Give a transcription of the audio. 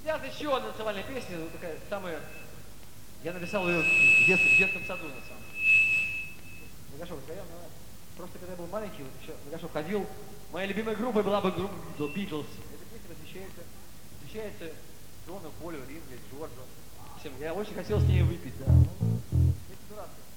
Сейчас еще одна национальная песня, такая самая... Я написал ее в детском саду, на самом деле. Нагашов, просто когда я был маленький, вот еще Нагашов ходил, моя любимая группа была бы группа Beatles. Эта песня посвящается Джону, Полю, Ринге, Джорджу. Всем. Я очень хотел с ней выпить, да. Это дурацко.